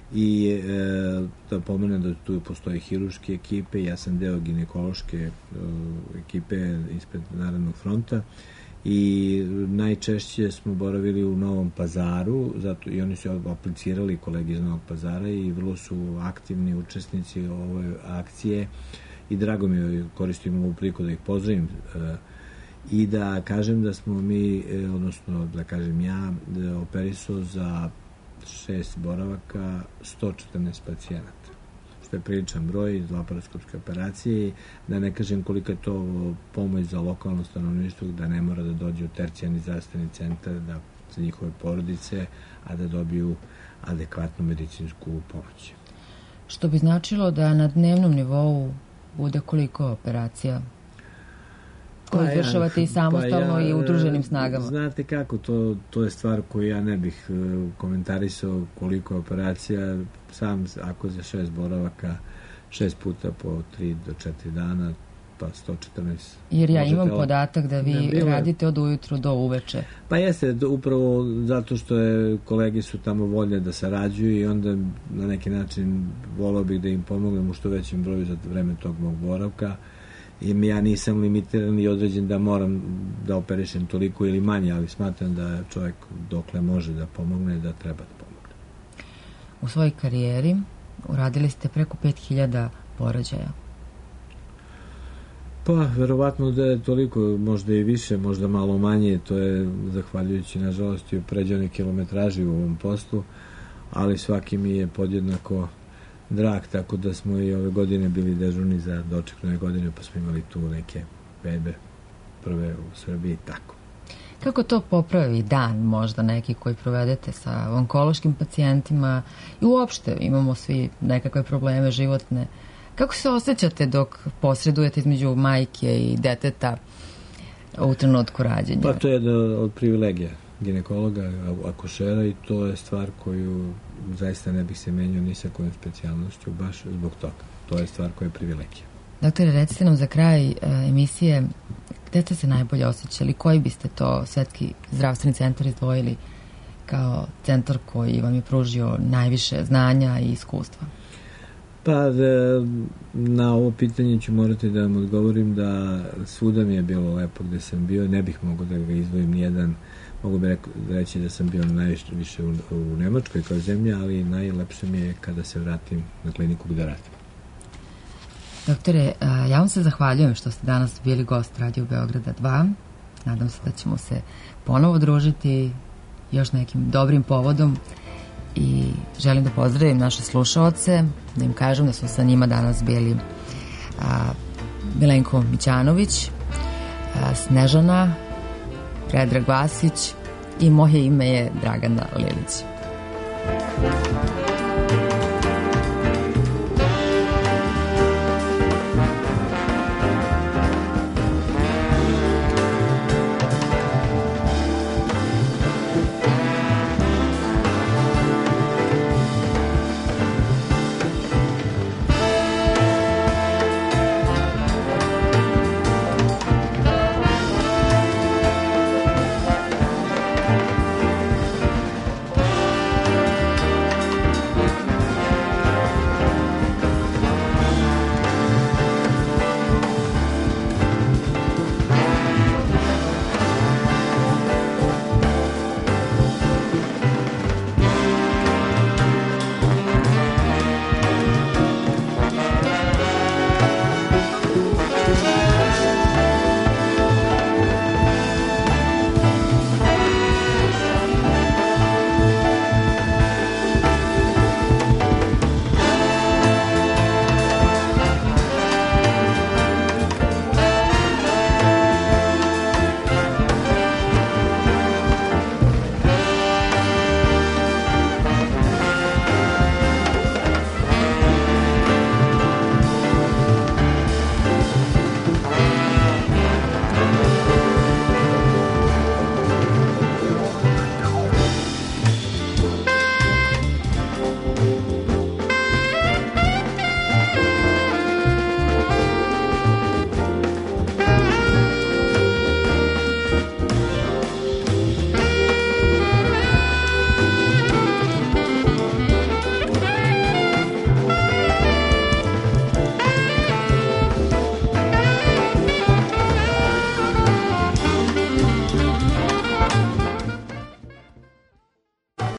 i da pomenem da tu postoje hiruške ekipe, ja sam deo ginekološke ekipe ispred Narodnog fronta i najčešće smo boravili u Novom Pazaru, zato i oni su aplicirali, kolegi iz Novog Pazara, i vrlo su aktivni učesnici ove akcije i drago mi koristim ovu priliku da ih pozdravim i da kažem da smo mi, odnosno da kažem ja, operisao za 6 boravaka 114 pacijenata, što je priličan broj iz laparoskopske operacije, da ne kažem koliko je to pomoć za lokalno stanovništvo, da ne mora da dođe u tercijarni zdravstveni centar da za njihove porodice, a da dobiju adekvatnu medicinsku pomoć.
Što bi značilo da na dnevnom nivou bude koliko operacija koje izvršavate i samostalno i udruženim snagama?
Znate kako, to je stvar koju ja ne bih komentarisao koliko operacija, sam ako za 6 boravaka 6 puta po 3 do 4 dana, pa 114. Jer
ja imam podatak da vi radite od ujutru do uveče.
Pa jeste, upravo zato što kolege su tamo voljne da sarađuju i onda na neki način volao bih da im pomognem u što većem broju za vreme tog mog boravka. I ja nisam limitiran i određen da moram da operišem toliko ili manje, ali smatram da čovjek dokle može da pomogne, da treba da pomogne.
U svojoj karijeri uradili ste preko 5000 porođaja.
Pa, verovatno da je toliko, možda i više, možda malo manje, to je zahvaljujući, nažalost, i pređenoj kilometraži u ovom poslu, ali svaki mi je podjednako drag, tako da smo i ove godine bili dežurni za doček nove godine, pa smo imali tu neke bebe prve u Srbiji, tako.
Kako to popravi dan možda neki koji provedete sa onkološkim pacijentima i uopšte imamo svi nekakve probleme životne? Kako se osjećate dok posredujete između majke i deteta u trenutku rađenja?
Pa to je jedna od privilegija ginekologa, akušera, i to je stvar koju zaista ne bih se menjao ni sa kojom specijalnošću, baš zbog toga. To je stvar koja je privilegija.
Doktore, recite nam za kraj emisije, gde ste se najbolje osjećali? Koji biste to Svetski zdravstveni centar izdvojili kao centar koji vam je pružio najviše znanja i iskustva?
Pa, na ovo pitanje ću morati da vam odgovorim da svuda mi je bilo lepo gde sam bio, ne bih mogao da ga izdvojim nijedan. Mogu bih reći da sam bio najviše u Nemačkoj kao zemlja, ali najlepše mi je kada se vratim na kliniku gde radim.
Doktore, ja vam se zahvaljujem što ste danas bili gost Radio Beograda 2. Nadam se da ćemo se ponovo družiti još nekim dobrim povodom i želim da pozdravim naše slušaoce, da im kažem da su sa njima danas bili Milenko Mićanović, Snežana, Predrag Vasić i moje ime je Dragana Lilić.